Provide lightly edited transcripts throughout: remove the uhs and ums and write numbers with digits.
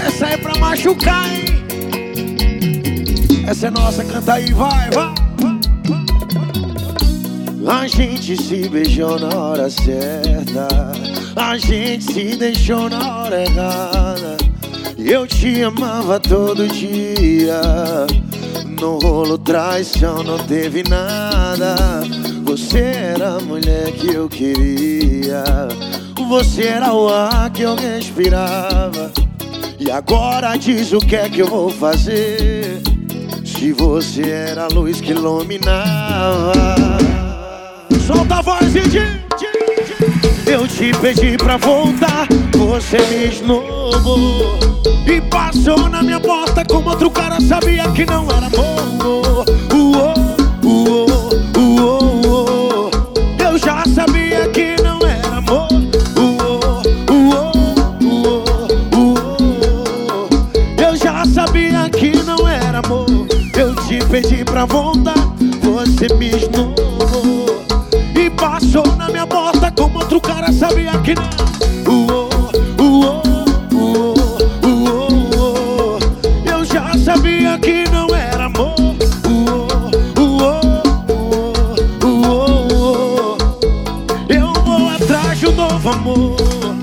Essa é pra machucar, hein? Essa é nossa, canta aí, vai, vai. A gente se beijou na hora certa, a gente se deixou na hora errada. Eu te amava todo dia, no rolo traição não teve nada. Você era a mulher que eu queria, você era o ar que eu respirava. E agora diz o que é que eu vou fazer, se você era a luz que iluminava. Solta a voz e diz. Eu te pedi pra voltar, você me esnobou e passou na minha porta como outro cara, sabia que não era amor. Eu já sabia que não era amor. Eu já sabia que não era amor. Eu te pedi pra voltar, você me esnobou e passou na minha porta como outro cara, sabia que não. Eu já sabia que não era amor. Eu vou atrás de um novo amor.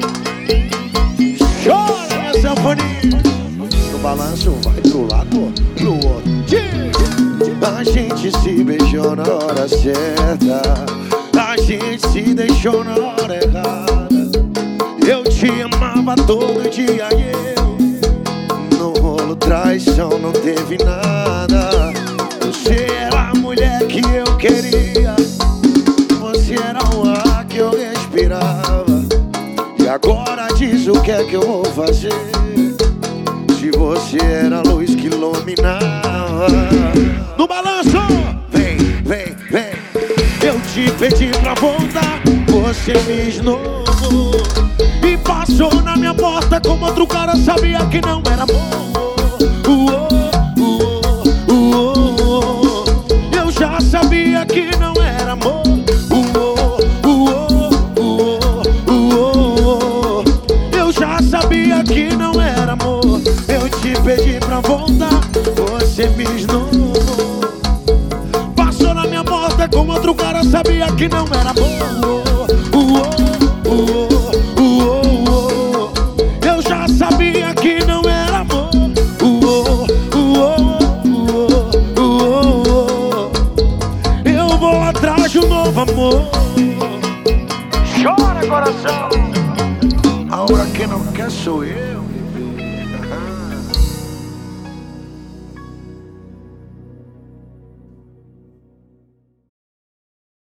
Chora essa sanfonia. No balanço vai pro lado, pro outro. A gente se beijou na hora certa, a gente se deixou na hora errada. Eu te amava todo dia e eu, no rolo traição não teve nada. Você era a mulher que eu queria, você era o ar que eu respirava. E agora diz o que é que eu vou fazer, se você era a luz que iluminava. No balanço, vem, vem, vem. Eu te pedi pra voltar, você me esnobou e passou na minha porta como outro cara, sabia que não era amor. Eu já sabia que não era amor. Eu já sabia que não era amor. Eu te pedi pra voltar, você me esnobou, passou na minha porta como outro cara, sabia que não era amor. Eu já sabia que não era amor. Eu vou atrás de um novo amor. Chora, coração. Agora quem não quer sou eu.